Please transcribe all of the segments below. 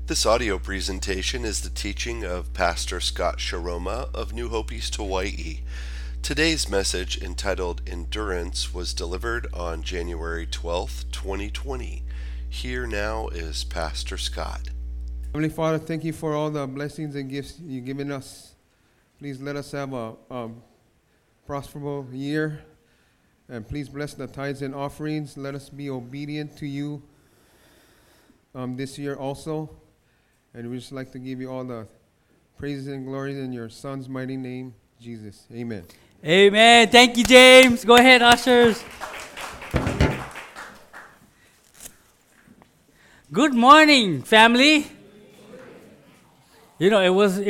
This audio presentation is the teaching of Pastor Scott Sharoma of New Hope East Hawaii. Today's message, entitled Endurance, was delivered on January 12th, 2020. Here now is Pastor Scott. Heavenly Father, thank you for all the blessings and gifts you've given us. Please let us have a prosperous year, and please bless the tithes and offerings. Let us be obedient to you this year also. And we just like to give you all the praises and glories in your Son's mighty name, Jesus. Amen. Amen. Thank you, James. Go ahead, ushers. Good morning, family. You know,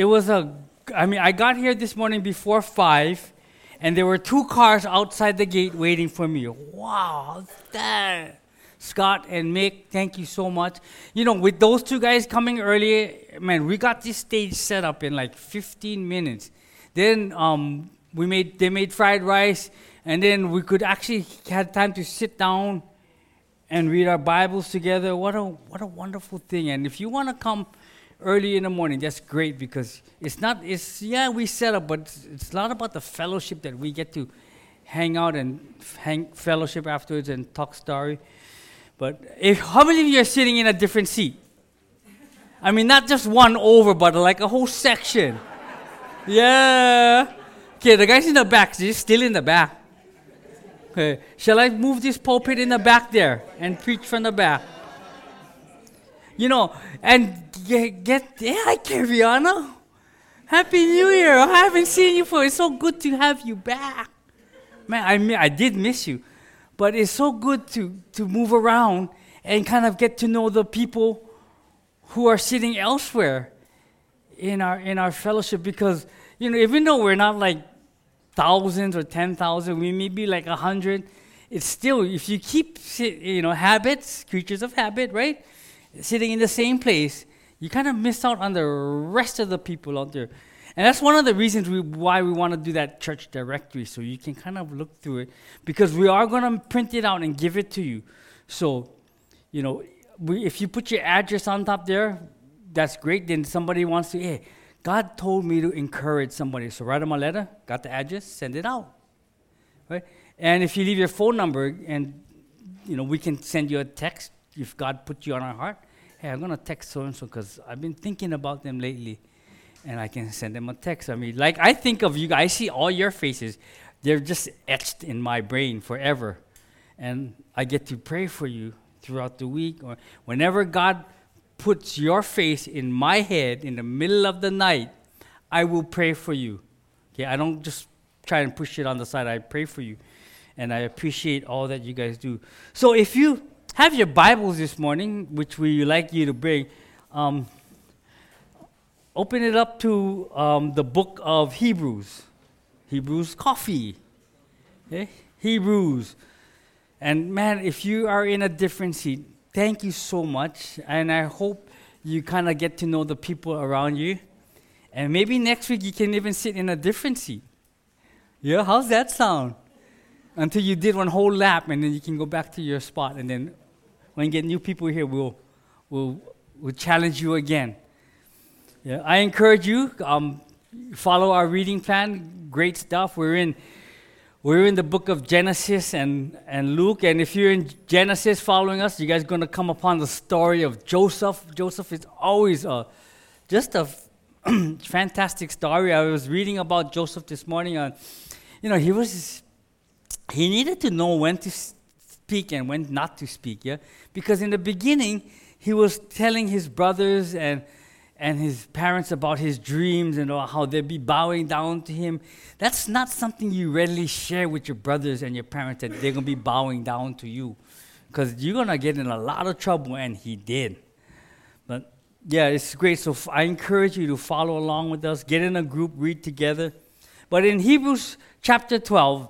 I got here this morning before 5, and there were 2 cars outside the gate waiting for me. Wow, how's that? Scott and Mick, thank you so much. You know, with those 2 guys coming early, man, we got this stage set up in like 15 minutes. Then they made fried rice, and then we could actually had time to sit down and read our Bibles together. What a wonderful thing. And if you want to come early in the morning, that's great, because we set up, but it's a lot about the fellowship that we get to hang out and fellowship afterwards and talk story. But how many of you are sitting in a different seat? I mean, not just one over, but like a whole section. Yeah. Okay, the guys in the back, they're still in the back. Okay, shall I move this pulpit in the back there and preach from the back? You know, and hi, Kariana. Happy New Year. I haven't seen you it's so good to have you back. Man, I did miss you. But it's so good to move around and kind of get to know the people who are sitting elsewhere in our fellowship, because, you know, even though we're not like thousands or 10,000, we may be like 100, it's still, if you keep, habits, creatures of habit, right? Sitting in the same place, you kind of miss out on the rest of the people out there. And that's one of the reasons why we want to do that church directory, so you can kind of look through it, because we are going to print it out and give it to you. So, you know, if you put your address on top there, that's great. Then somebody wants to, hey, God told me to encourage somebody. So write them a letter, got the address, send it out. Right? And if you leave your phone number, and, you know, we can send you a text if God put you on our heart. Hey, I'm going to text so-and-so because I've been thinking about them lately. And I can send them a text. I mean, like, I think of you guys, I see all your faces. They're just etched in my brain forever. And I get to pray for you throughout the week. Or whenever God puts your face in my head in the middle of the night, I will pray for you. Okay, I don't just try and push it on the side. I pray for you. And I appreciate all that you guys do. So if you have your Bibles this morning, which we like you to bring, open it up to the book of Hebrews. Hebrews coffee. Okay? Hebrews. And man, if you are in a different seat, thank you so much. And I hope you kind of get to know the people around you. And maybe next week you can even sit in a different seat. Yeah, how's that sound? Until you did one whole lap, and then you can go back to your spot. And then when you get new people here, we'll challenge you again. Yeah, I encourage you, follow our reading plan. Great stuff. We're in the book of Genesis and Luke. And if you're in Genesis following us, you guys are going to come upon the story of Joseph. Joseph is always just a fantastic story. I was reading about Joseph this morning. He needed to know when to speak and when not to speak. Yeah, because in the beginning, he was telling his brothers and his parents about his dreams and how they'd be bowing down to him. That's not something you readily share with your brothers and your parents, that they're going to be bowing down to you, because you're going to get in a lot of trouble, and he did. But yeah, it's great. So I encourage you to follow along with us, get in a group, read together. But in Hebrews chapter 12,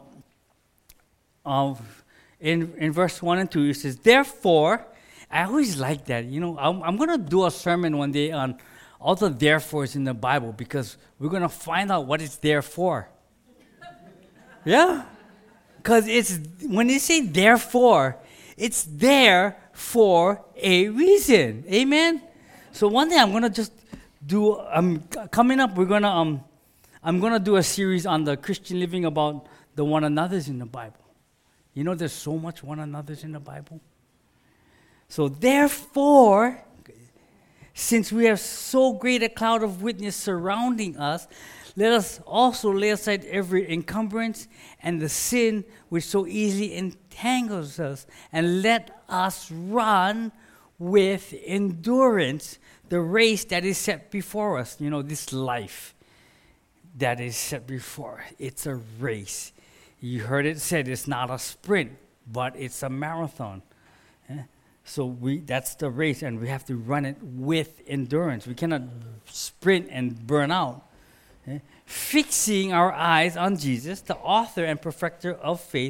in verse 1 and 2, it says, therefore, I always like that. You know, I'm going to do a sermon one day on all the therefores in the Bible, because we're going to find out what it's there for. Yeah? Because when they say therefore, it's there for a reason. Amen? So one day I'm gonna just do. Coming up, I'm gonna do a series on the Christian living about the one another's in the Bible. You know, there's so much one another's in the Bible. So therefore, since we have so great a cloud of witness surrounding us, let us also lay aside every encumbrance and the sin which so easily entangles us, and let us run with endurance the race that is set before us. You know, this life that is set before us. It's a race. You heard it said it's not a sprint, but it's a marathon. So that's the race, and we have to run it with endurance. We cannot sprint and burn out. Fixing our eyes on Jesus, the author and perfecter of faith,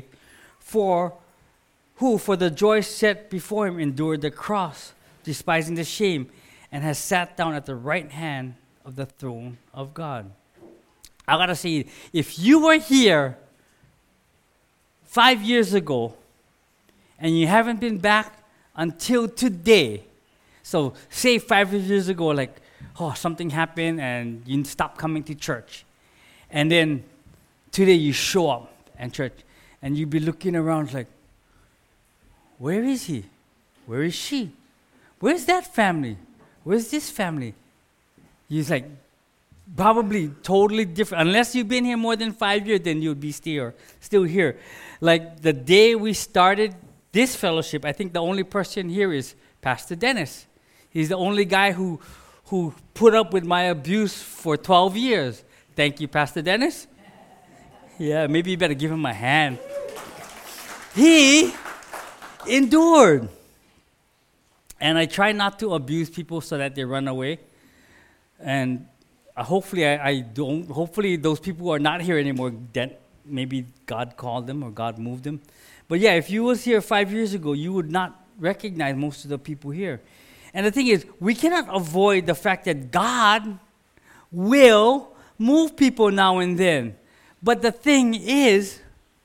who for the joy set before him endured the cross, despising the shame, and has sat down at the right hand of the throne of God. I gotta say, if you were here 5 years ago, and you haven't been back until today, so say 5 years ago, like, something happened and you stopped coming to church. And then today you show up at church and you be looking around like, where is he? Where is she? Where's that family? Where's this family? He's like, probably totally different. Unless you've been here more than 5 years, then you'll be still here. Like the day we started this fellowship, I think the only person here is Pastor Dennis. He's the only guy who put up with my abuse for 12 years. Thank you, Pastor Dennis. Yeah, maybe you better give him a hand. He endured. And I try not to abuse people so that they run away. And hopefully I don't. Hopefully those people are not here anymore. That maybe God called them or God moved them. But yeah, if you was here 5 years ago, you would not recognize most of the people here. And the thing is, we cannot avoid the fact that God will move people now and then. But the thing is,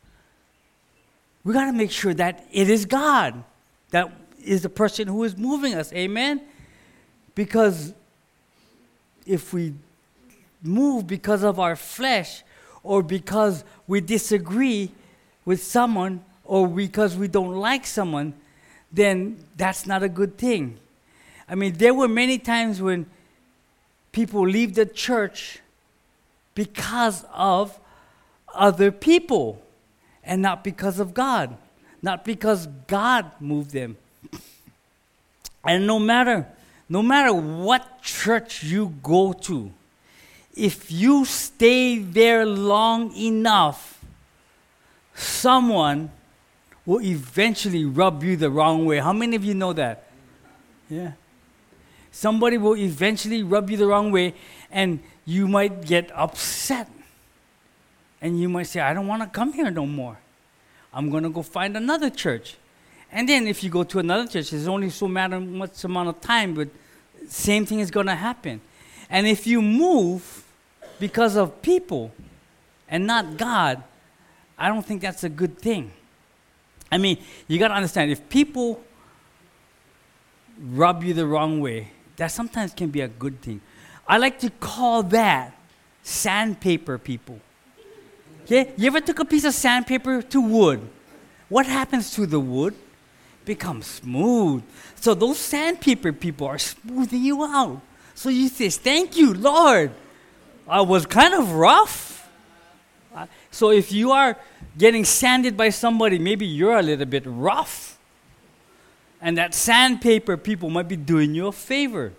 we got to make sure that it is God that is the person who is moving us. Amen? Because if we move because of our flesh, or because we disagree with someone, or because we don't like someone, then that's not a good thing. I mean, there were many times when people leave the church because of other people and not because of God, not because God moved them. And no matter what church you go to, if you stay there long enough, someone will eventually rub you the wrong way. How many of you know that? Yeah. Somebody will eventually rub you the wrong way, and you might get upset. And you might say, I don't want to come here no more. I'm going to go find another church. And then if you go to another church, there's only so much amount of time, but same thing is going to happen. And if you move because of people and not God, I don't think that's a good thing. I mean, you got to understand, if people rub you the wrong way, that sometimes can be a good thing. I like to call that sandpaper people. Okay? You ever took a piece of sandpaper to wood? What happens to the wood? It becomes smooth. So those sandpaper people are smoothing you out. So you say, thank you, Lord. I was kind of rough. So if you are getting sanded by somebody, maybe you're a little bit rough. And that sandpaper people might be doing you a favor.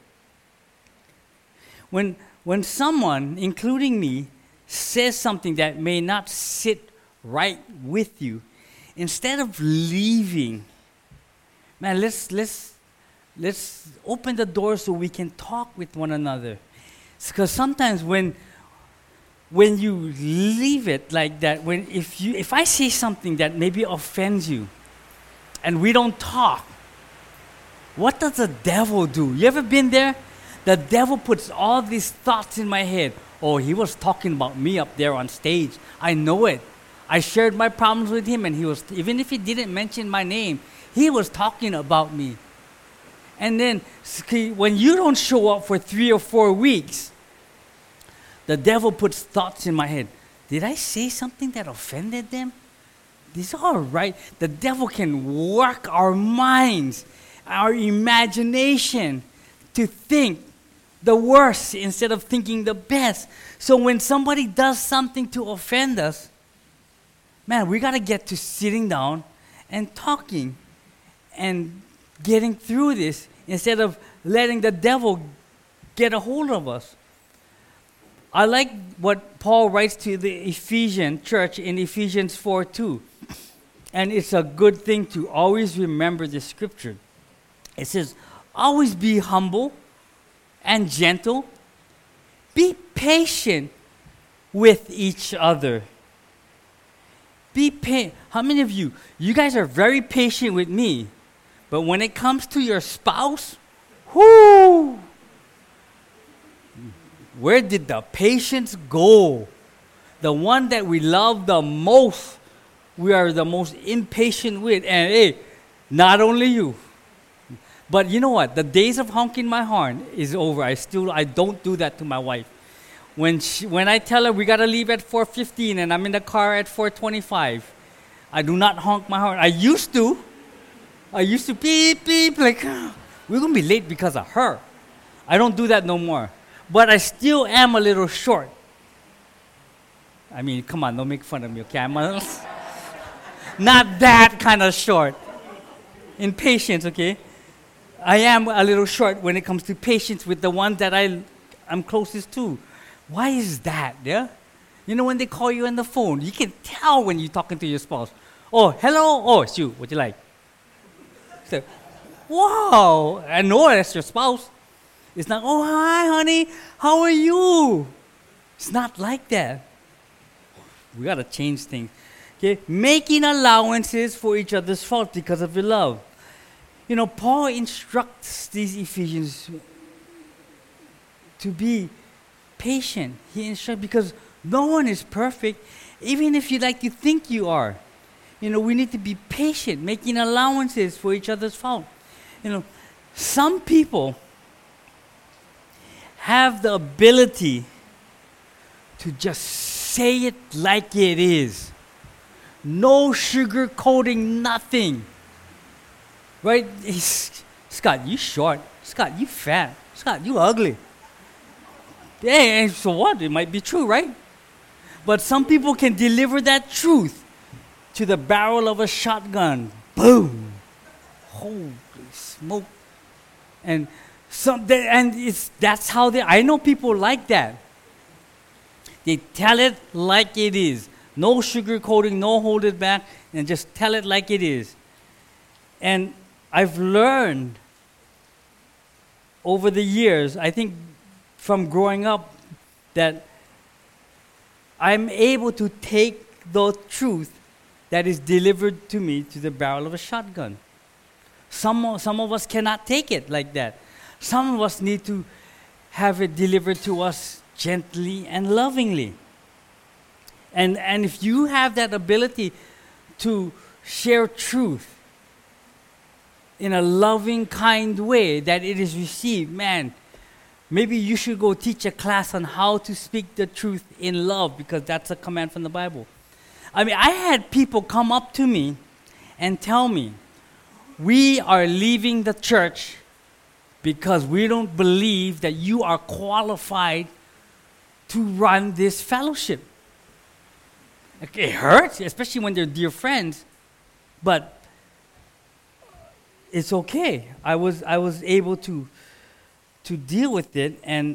When someone, including me, says something that may not sit right with you, instead of leaving, man, let's open the door so we can talk with one another. Because sometimes when you leave it like that, if I say something that maybe offends you, and we don't talk, what does the devil do? You ever been there? The devil puts all these thoughts in my head. Oh, he was talking about me up there on stage. I know it. I shared my problems with him, and he was, even if he didn't mention my name, he was talking about me. And then when you don't show up for 3 or 4 weeks, the devil puts thoughts in my head. Did I say something that offended them? This is all right. The devil can work our minds, our imagination to think the worst instead of thinking the best. So when somebody does something to offend us, man, we got to get to sitting down and talking and getting through this instead of letting the devil get a hold of us. I like what Paul writes to the Ephesian church in Ephesians 4:2. And it's a good thing to always remember the scripture. It says, always be humble and gentle. Be patient with each other. How many of you guys are very patient with me, but when it comes to your spouse, whoo! Where did the patience go? The one that we love the most, we are the most impatient with. And hey, not only you, but you know what? The days of honking my horn is over. I don't do that to my wife. When I tell her we gotta leave at 4:15 and I'm in the car at 4:25, I do not honk my horn. I used to beep beep like we're gonna be late because of her. I don't do that no more. But I still am a little short. I mean, come on, don't make fun of me, okay? I'm not that kind of short. In patience, okay? I am a little short when it comes to patience with the ones that I'm closest to. Why is that, yeah? You know, when they call you on the phone, you can tell when you're talking to your spouse. Oh, hello? Oh, it's you. What you like? So, wow, I know that's your spouse. It's not, oh, hi, honey. How are you? It's not like that. We got to change things. Okay? Making allowances for each other's faults because of your love. You know, Paul instructs these Ephesians to be patient. He instructs because no one is perfect, even if you like to think you are. You know, we need to be patient, making allowances for each other's fault. You know, some people have the ability to just say it like it is. No sugarcoating, nothing. Right? Scott, you short. Scott, you fat. Scott, you ugly. Yeah, so what? It might be true, right? But some people can deliver that truth to the barrel of a shotgun. Boom. Holy smoke. And that's how I know people like that. They tell it like it is. No sugarcoating, no hold it back, and just tell it like it is. And I've learned over the years, I think from growing up, that I'm able to take the truth that is delivered to me to the barrel of a shotgun. Some of us cannot take it like that. Some of us need to have it delivered to us gently and lovingly. And if you have that ability to share truth in a loving, kind way that it is received, man, maybe you should go teach a class on how to speak the truth in love, because that's a command from the Bible. I mean, I had people come up to me and tell me, we are leaving the church because we don't believe that you are qualified to run this fellowship. It hurts, especially when they're dear friends, but it's okay. I was able to deal with it, and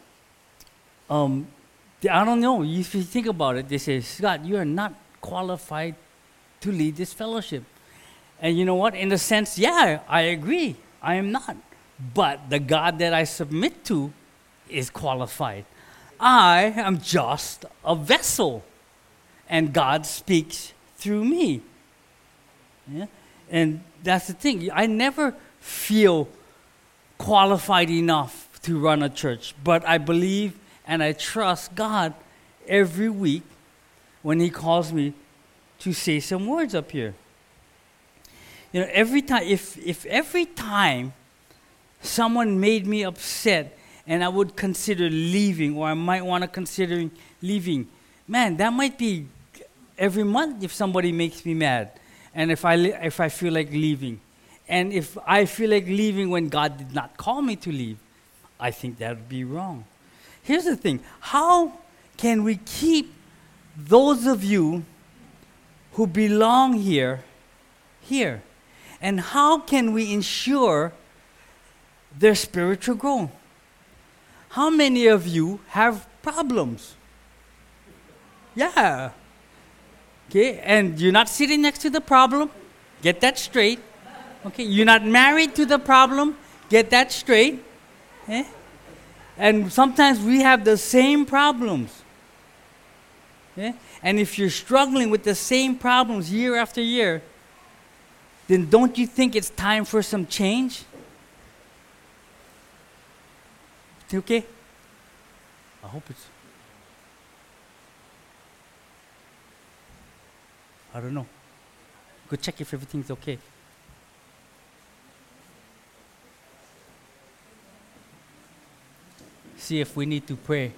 I don't know. If you think about it, they say, Scott, you are not qualified to lead this fellowship. And you know what? In a sense, yeah, I agree. I am not. But the God that I submit to is qualified. I am just a vessel, and God speaks through me. Yeah? And that's the thing. I never feel qualified enough to run a church, but I believe and I trust God every week when He calls me to say some words up here. You know, every time, if every time someone made me upset and I would consider leaving, or I might want to consider leaving, man, that might be every month if somebody makes me mad, and if I feel like leaving. And if I feel like leaving when God did not call me to leave, I think that would be wrong. Here's the thing. How can we keep those of you who belong here, here? And how can we ensure their spiritual growth? How many of you have problems? Yeah. Okay, and you're not sitting next to the problem. Get that straight. Okay, you're not married to the problem. Get that straight. Eh? And sometimes we have the same problems. Yeah? And if you're struggling with the same problems year after year, then don't you think it's time for some change? Okay? I hope it's... I don't know. Go check if everything's okay. See if we need to pray.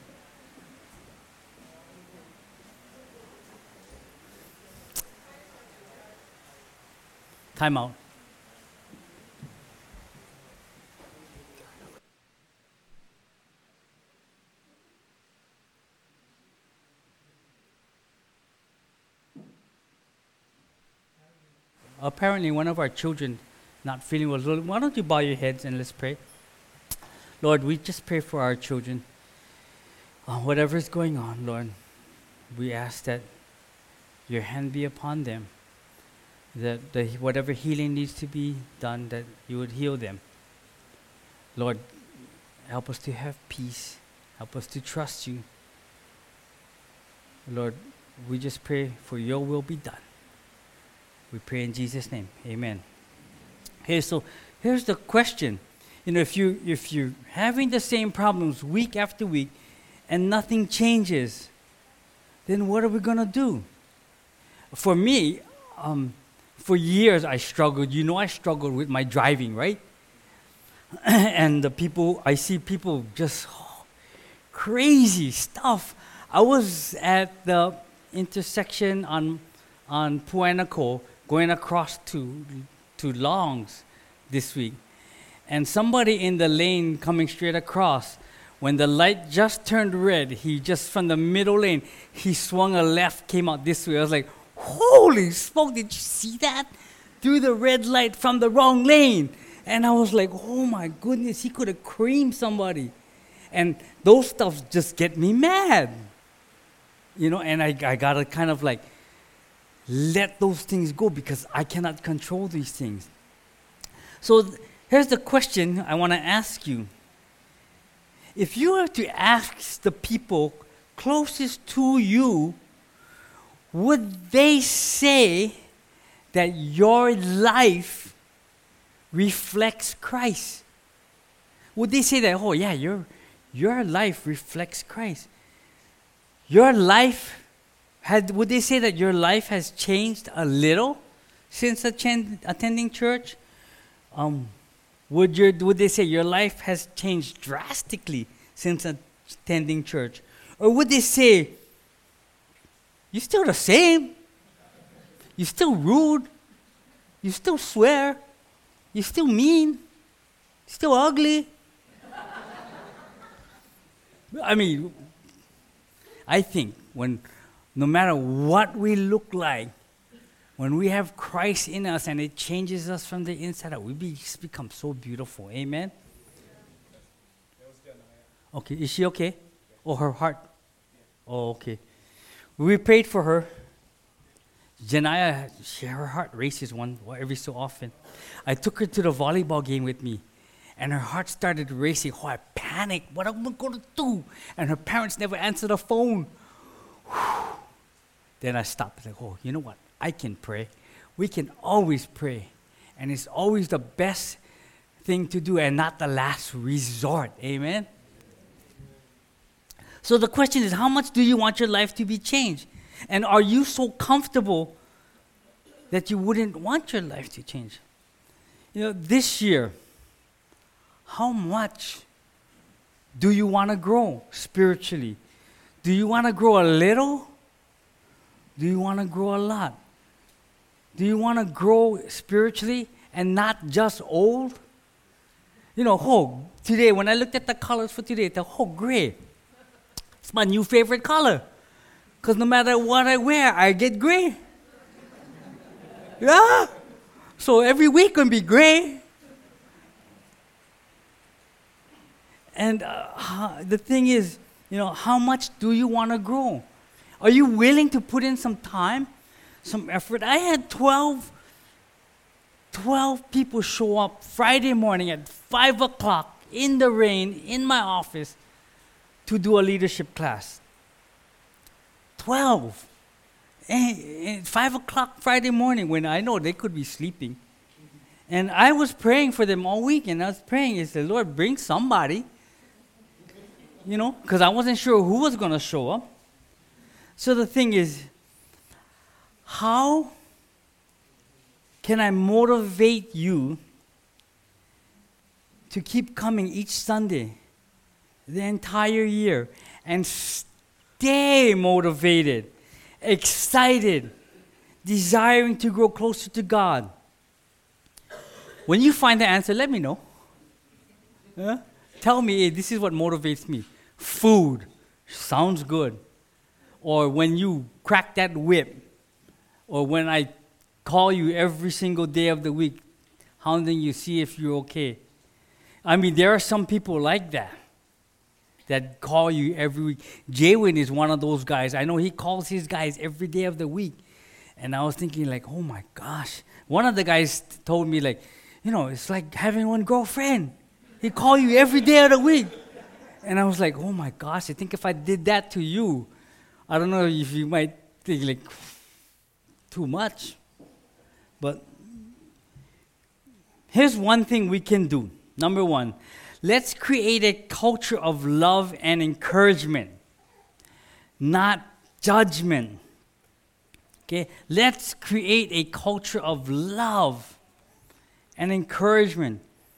Time out. Apparently, one of our children not feeling well. Why don't you bow your heads and let's pray? Lord, we just pray for our children. Whatever is going on, Lord, we ask that your hand be upon them. That whatever healing needs to be done, that you would heal them. Lord, help us to have peace. Help us to trust you. Lord, we just pray for your will be done. We pray in Jesus' name. Amen. Okay, so here's the question. You know, if you're having the same problems week after week and nothing changes, then what are we going to do? For me, for years I struggled. You know, I struggled with my driving, right? And I see people just crazy stuff. I was at the intersection on Puanaco going across to Longs this week. And somebody in the lane coming straight across, when the light just turned red, he just from the middle lane, he swung a left, came out this way. I was like, holy smoke, did you see that? Through the red light from the wrong lane. And I was like, oh my goodness, he could have creamed somebody. And those stuff just get me mad. You know, and I got to kind of like let those things go because I cannot control these things. So here's the question I want to ask you. If you were to ask the people closest to you, would they say that your life reflects Christ? Would they say that, oh yeah, your life reflects Christ? Your life would they say that your life has changed a little since attending church? Would they say your life has changed drastically since attending church? Or would they say, you're still the same. You're still rude. You still swear. You're still mean. Still ugly. I mean, I think no matter what we look like, when we have Christ in us and it changes us from the inside out, we just become so beautiful. Amen? Okay, is she okay? Oh, her heart? Oh, okay. We prayed for her. Janaya, her heart races every so often. I took her to the volleyball game with me, and her heart started racing. Oh, I panicked. What am I going to do? And her parents never answered the phone. Then I stopped. Like, oh, you know what? I can pray. We can always pray. And it's always the best thing to do and not the last resort. Amen? So the question is, how much do you want your life to be changed? And are you so comfortable that you wouldn't want your life to change? You know, this year, how much do you want to grow spiritually? Do you want to grow a little? Do you want to grow a lot? Do you want to grow spiritually and not just old? You know, today when I looked at the colors for today, I thought, gray. It's my new favorite color. Because no matter what I wear, I get gray. Yeah. So every week can be gray. And the thing is, you know, how much do you want to grow? Are you willing to put in some time, some effort? I had 12 people show up Friday morning at 5 o'clock in the rain in my office to do a leadership class. 12. And 5 o'clock Friday morning when I know they could be sleeping. And I was praying for them all week, and I was praying, I said, Lord, bring somebody. You know, because I wasn't sure who was going to show up. So the thing is, how can I motivate you to keep coming each Sunday, the entire year, and stay motivated, excited, desiring to grow closer to God? When you find the answer, let me know. Tell me, hey, this is what motivates me. Food sounds good. Or when you crack that whip. Or when I call you every single day of the week, hounding you, see if you're okay. I mean, there are some people like that call you every week. Jaywin is one of those guys. I know he calls his guys every day of the week. And I was thinking like, oh my gosh. One of the guys told me like, you know, it's like having one girlfriend. He call you every day of the week. And I was like, oh my gosh, I think if I did that to you, I don't know if you might think like, too much. But here's one thing we can do. Number one, let's create a culture of love and encouragement, not judgment. Okay? Let's create a culture of love and encouragement.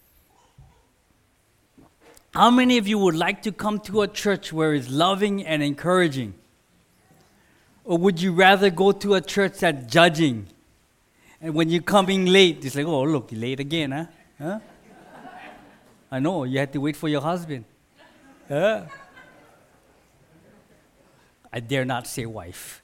How many of you would like to come to a church where it's loving and encouraging? Or would you rather go to a church that's judging? And when you're coming late, it's like, oh, look, you're late again, huh? I know, you had to wait for your husband. I dare not say wife.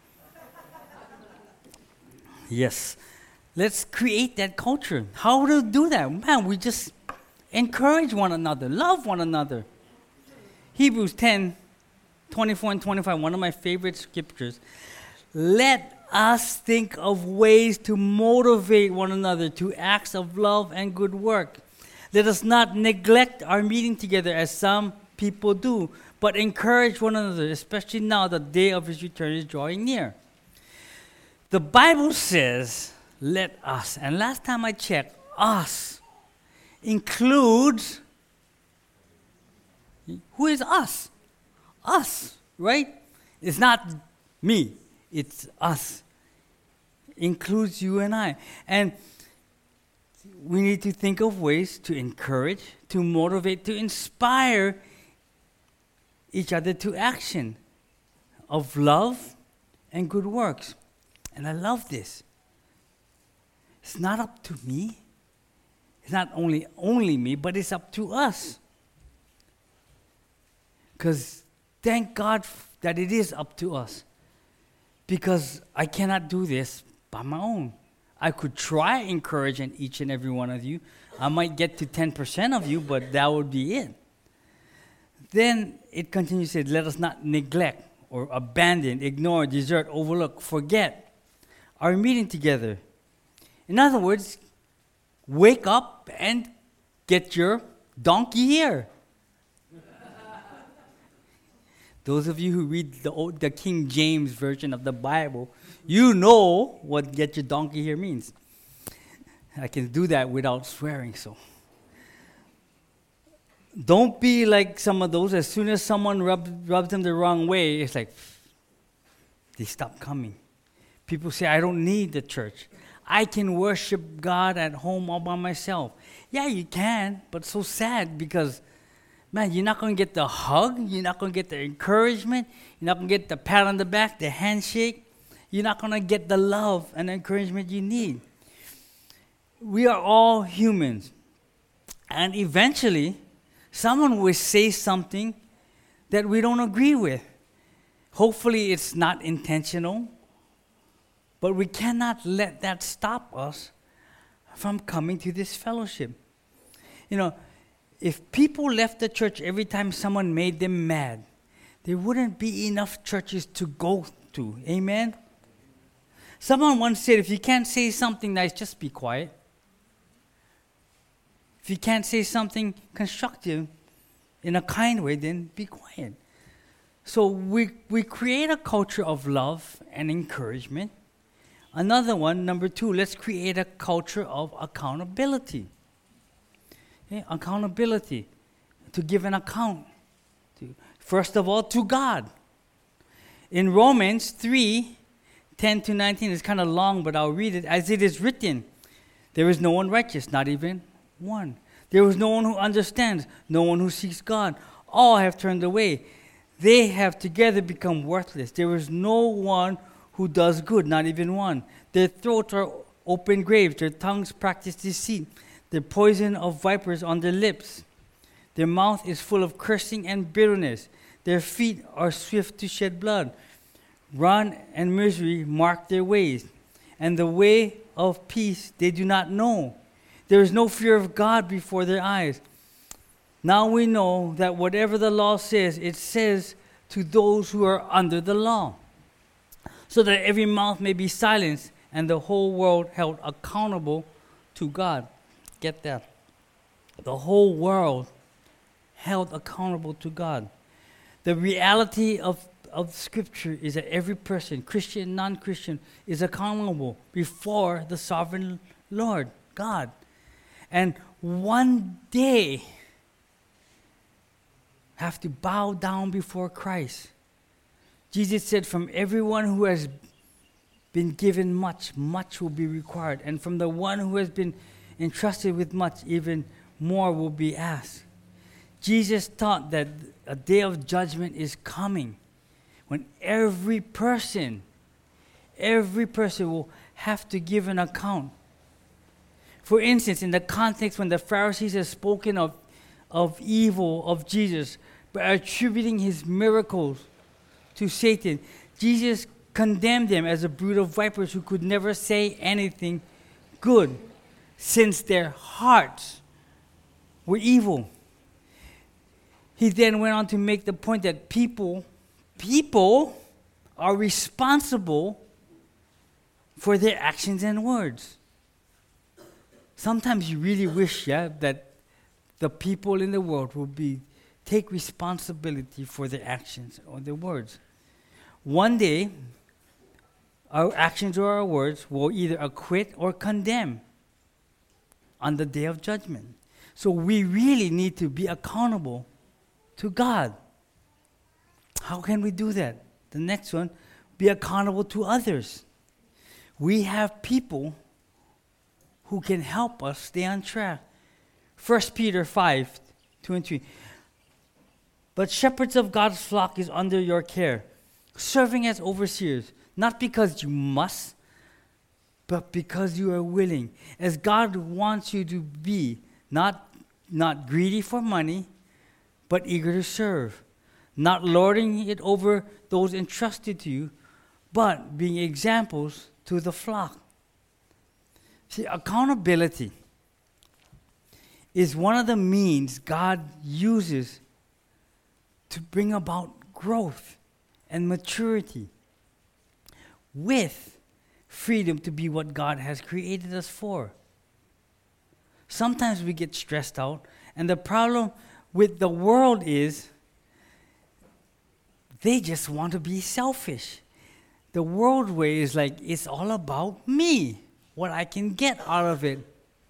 Yes. Let's create that culture. How to do that? Man, we just encourage one another, love one another. Hebrews 10, 24 and 25, one of my favorite scriptures. Let us think of ways to motivate one another to acts of love and good work. Let us not neglect our meeting together as some people do, but encourage one another, especially now the day of his return is drawing near. The Bible says, let us. And last time I checked, us includes, who is us? Us, right? It's not me, it's us. Includes you and I. And we need to think of ways to encourage, to motivate, to inspire each other to action of love and good works. And I love this. It's not up to me. It's not only me, but it's up to us. Because thank God that it is up to us. Because I cannot do this by my own. I could try encouraging each and every one of you. I might get to 10% of you, but that would be it. Then it continues to say, let us not neglect or abandon, ignore, desert, overlook, forget our meeting together. In other words, wake up and get your donkey here. Those of you who read the King James Version of the Bible, you know what get your donkey here means. I can do that without swearing, so. Don't be like some of those. As soon as someone rubs them the wrong way, it's like, they stop coming. People say, I don't need the church. I can worship God at home all by myself. Yeah, you can, but so sad because, man, you're not going to get the hug. You're not going to get the encouragement. You're not going to get the pat on the back, the handshake. You're not going to get the love and encouragement you need. We are all humans. And eventually, someone will say something that we don't agree with. Hopefully, it's not intentional. But we cannot let that stop us from coming to this fellowship. You know, if people left the church every time someone made them mad, there wouldn't be enough churches to go to. Amen? Someone once said, if you can't say something nice, just be quiet. If you can't say something constructive in a kind way, then be quiet. So we create a culture of love and encouragement. Another one, number 2, let's create a culture of accountability. Okay? Accountability, to give an account. First of all, to God. In Romans 3:10-19, it's kind of long, but I'll read it. As it is written, there is no one righteous, not even one. There is no one who understands, no one who seeks God. All have turned away. They have together become worthless. There is no one who does good, not even one. Their throats are open graves. Their tongues practice deceit. The poison of vipers on their lips. Their mouth is full of cursing and bitterness. Their feet are swift to shed blood. Run and misery mark their ways, and the way of peace they do not know. There is no fear of God before their eyes. Now we know that whatever the law says, it says to those who are under the law, so that every mouth may be silenced and the whole world held accountable to God. Get that? The whole world held accountable to God. The reality of Scripture is that every person, Christian, non-Christian, is accountable before the sovereign Lord, God. And one day, have to bow down before Christ. Jesus said, from everyone who has been given much, much will be required. And from the one who has been entrusted with much, even more will be asked. Jesus taught that a day of judgment is coming when every person will have to give an account. For instance, in the context when the Pharisees have spoken of evil of Jesus by attributing his miracles to Satan, Jesus condemned them as a brood of vipers who could never say anything good, since their hearts were evil. He then went on to make the point that people are responsible for their actions and words. Sometimes you really wish, that the people in the world will take responsibility for their actions or their words. One day, our actions or our words will either acquit or condemn on the day of judgment. So we really need to be accountable to God. How can we do that? The next one, be accountable to others. We have people who can help us stay on track. 1 Peter 5:2-3. But shepherds of God's flock is under your care, serving as overseers, not because you must, but because you are willing, as God wants you to be, not greedy for money, but eager to serve, not lording it over those entrusted to you, but being examples to the flock. See, accountability is one of the means God uses to bring about growth and maturity with freedom to be what God has created us for. Sometimes we get stressed out, and the problem with the world is they just want to be selfish. The world way is like, it's all about me, what I can get out of it.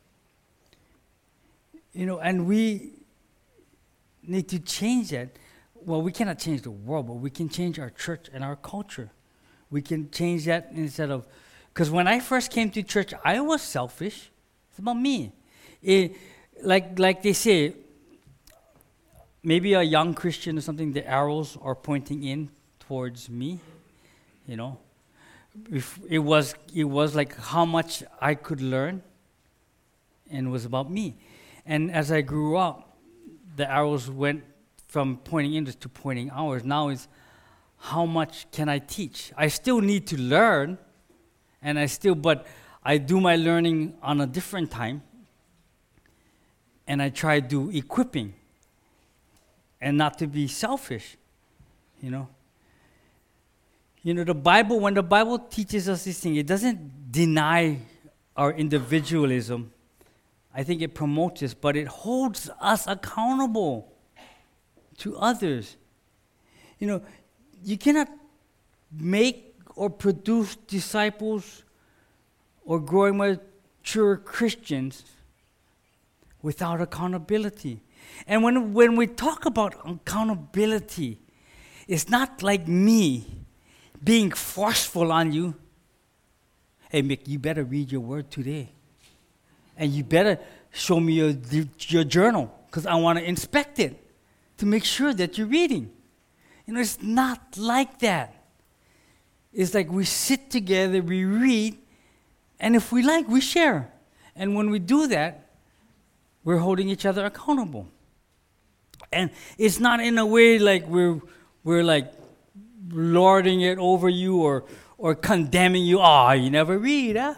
And we need to change that. Well, we cannot change the world, but we can change our church and our culture. We can change that instead of, Because when I first came to church, I was selfish. It's about me. Like they say, maybe a young Christian or something, the arrows are pointing in towards me, you know. If it was like how much I could learn, and it was about me. And as I grew up, the arrows went from pointing in to pointing outwards. Now it's how much can I teach? I still need to learn, but I do my learning on a different time, and I try to do equipping, and not to be selfish, you know. You know, when the Bible teaches us this thing, it doesn't deny our individualism. I think it promotes us, but it holds us accountable to others. You know, you cannot make or produce disciples or growing mature Christians without accountability. And when we talk about accountability, it's not like me being forceful on you. Hey, Mick, you better read your word today. And you better show me your journal, because I want to inspect it to make sure that you're reading. You know, it's not like that. It's like we sit together, we read, and if we like, we share. And when we do that, we're holding each other accountable. And it's not in a way like we're like lording it over you or condemning you. Oh, you never read, huh?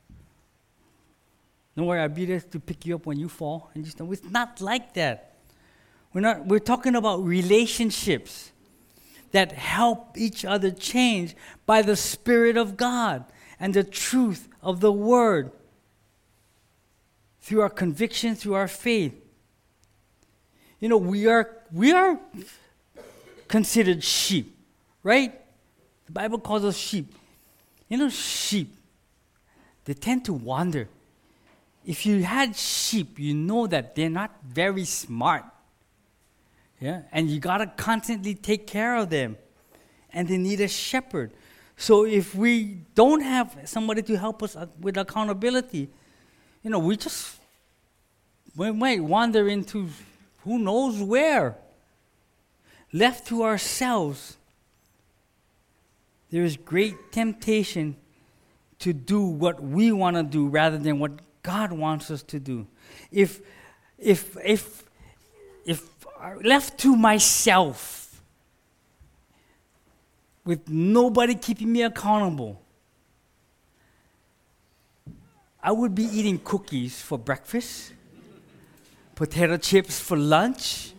Don't worry, I'll be there to pick you up when you fall. And just it's not like that. We're talking about relationships that help each other change by the Spirit of God and the truth of the Word through our conviction, through our faith. You know, we are considered sheep, right? The Bible calls us sheep. You know, sheep, they tend to wander. If you had sheep, you know that they're not very smart. Yeah? And you got to constantly take care of them. And they need a shepherd. So if we don't have somebody to help us with accountability, you know, we might wander into who knows where. Left to ourselves, there is great temptation to do what we want to do rather than what God wants us to do. If left to myself, with nobody keeping me accountable, I would be eating cookies for breakfast, potato chips for lunch.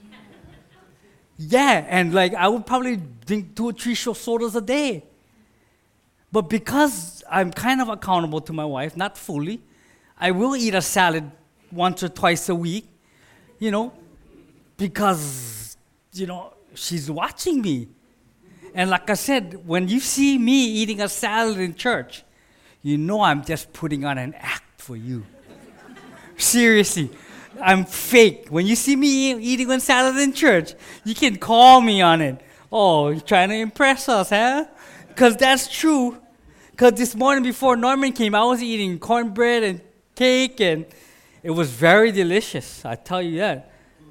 Yeah, and like I would probably drink 2 or 3 sodas a day. But because I'm kind of accountable to my wife, not fully, I will eat a salad once or twice a week, you know, because, you know, she's watching me. And like I said, when you see me eating a salad in church, you know I'm just putting on an act for you. Seriously, I'm fake. When you see me eating a salad in church, you can call me on it. Oh, you're trying to impress us, huh? Because that's true. Because this morning before Norman came, I was eating cornbread and cake, and it was very delicious. I tell you that.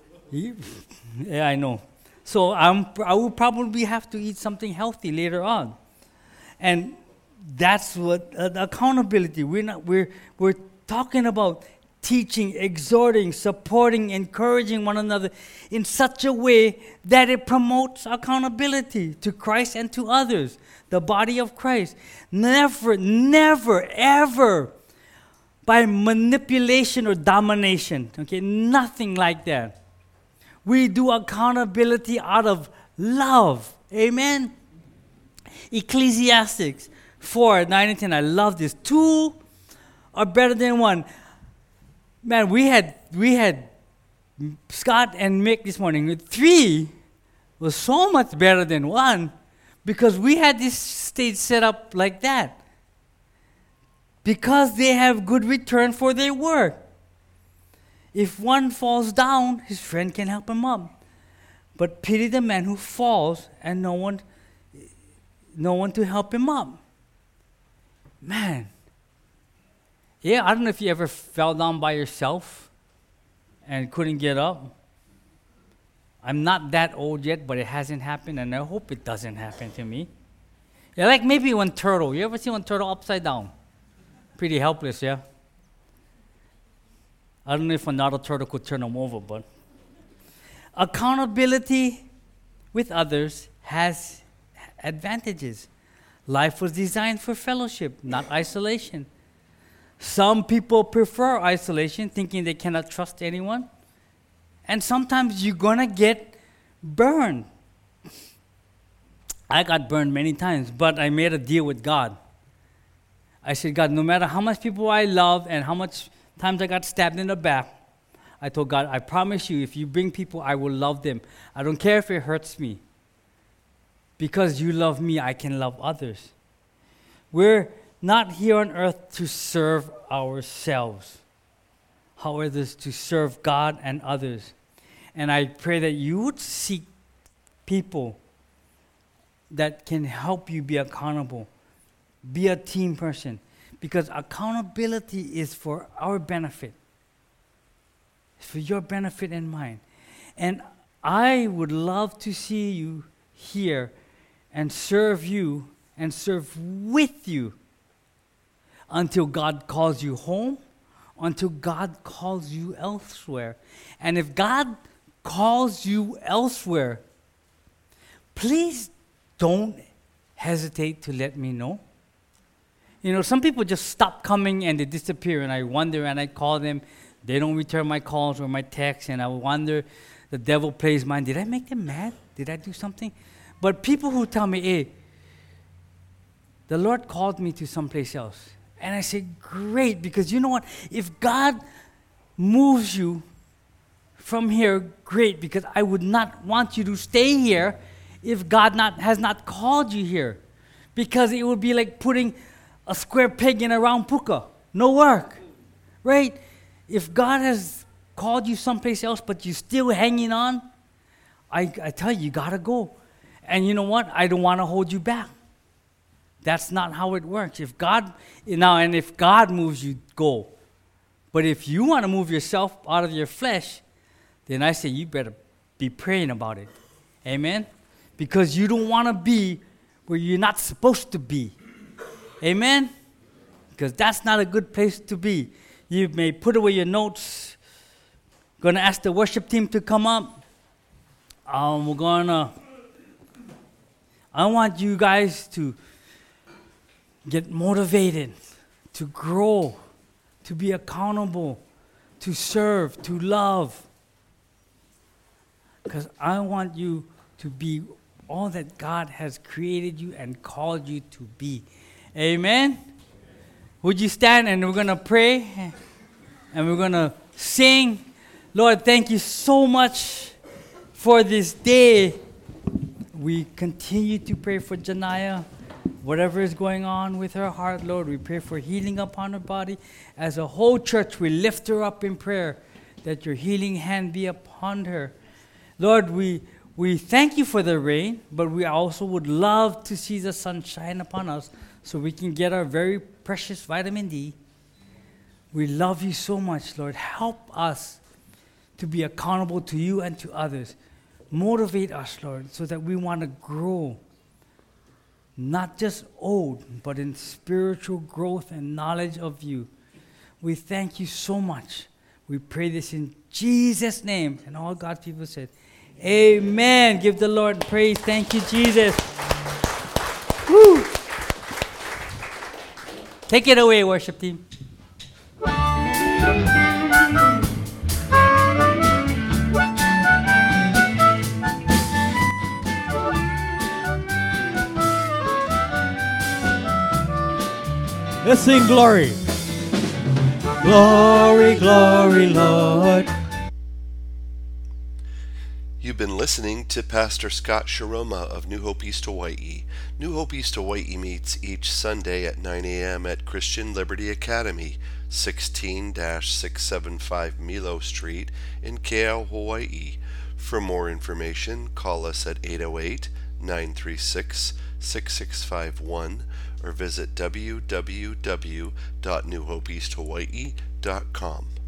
Yeah, I know. So I will probably have to eat something healthy later on, and that's what accountability. We're talking about teaching, exhorting, supporting, encouraging one another in such a way that it promotes accountability to Christ and to others, the body of Christ. Never, never, ever by manipulation or domination. Okay, nothing like that. We do accountability out of love. Amen? Ecclesiastes 4:9 and 10. I love this. 2 are better than 1. Man, we had Scott and Mick this morning. 3 was so much better than 1 because we had this stage set up like that. Because they have good return for their work. If one falls down, his friend can help him up. But pity the man who falls and no one to help him up. Man, Yeah, I don't know if you ever fell down by yourself and couldn't get up. I'm not that old yet, but it hasn't happened, and I hope it doesn't happen to me. Yeah, like maybe one turtle. You ever see one turtle upside down? Pretty helpless, yeah? I don't know if another turtle could turn them over, but accountability with others has advantages. Life was designed for fellowship, not isolation. Some people prefer isolation, thinking they cannot trust anyone. And sometimes you're going to get burned. I got burned many times, but I made a deal with God. I said, God, no matter how much people I love and how much times I got stabbed in the back, I told God, I promise you, if you bring people, I will love them. I don't care if it hurts me. Because you love me, I can love others. We're not here on earth to serve ourselves. However, to serve God and others. And I pray that you would seek people that can help you be accountable. Be a team person. Because accountability is for our benefit. It's for your benefit and mine. And I would love to see you here and serve you and serve with you until God calls you home, until God calls you elsewhere. And if God calls you elsewhere, please don't hesitate to let me know. You know, some people just stop coming and they disappear, and I wonder, and I call them. They don't return my calls or my texts, and I wonder, the devil plays mine. Did I make them mad? Did I do something? But people who tell me, hey, the Lord called me to someplace else. And I say, great, because you know what? If God moves you from here, great, because I would not want you to stay here if God has not called you here. Because it would be like putting a square peg in a round puka. No work, right? If God has called you someplace else, but you're still hanging on, I tell you, you got to go. And you know what? I don't want to hold you back. That's not how it works. If God moves you, go. But if you want to move yourself out of your flesh, then I say you better be praying about it. Amen? Because you don't want to be where you're not supposed to be. Amen? Because that's not a good place to be. You may put away your notes. Going to ask the worship team to come up. I want you guys to get motivated, to grow, to be accountable, to serve, to love. Because I want you to be all that God has created you and called you to be. Amen? Would you stand, and we're going to pray and we're going to sing. Lord, thank you so much for this day. We continue to pray for Janaya. Whatever is going on with her heart, Lord, we pray for healing upon her body. As a whole church, we lift her up in prayer that your healing hand be upon her. Lord, we thank you for the rain, but we also would love to see the sun shine upon us so we can get our very precious vitamin D. We love you so much, Lord. Help us to be accountable to you and to others. Motivate us, Lord, so that we want to grow. Not just old, but in spiritual growth and knowledge of you. We thank you so much. We pray this in Jesus' name. And all God's people said, amen. Give the Lord praise. Thank you, Jesus. Woo. Take it away, worship team. Let's sing glory. Glory, glory, Lord. You've been listening to Pastor Scott Sharoma of New Hope East Hawaii. New Hope East Hawaii meets each Sunday at 9 a.m. at Christian Liberty Academy, 16-675 Milo Street in Keau, Hawaii. For more information, call us at 808 936-6651 or visit www.newhopeeasthawaii.com.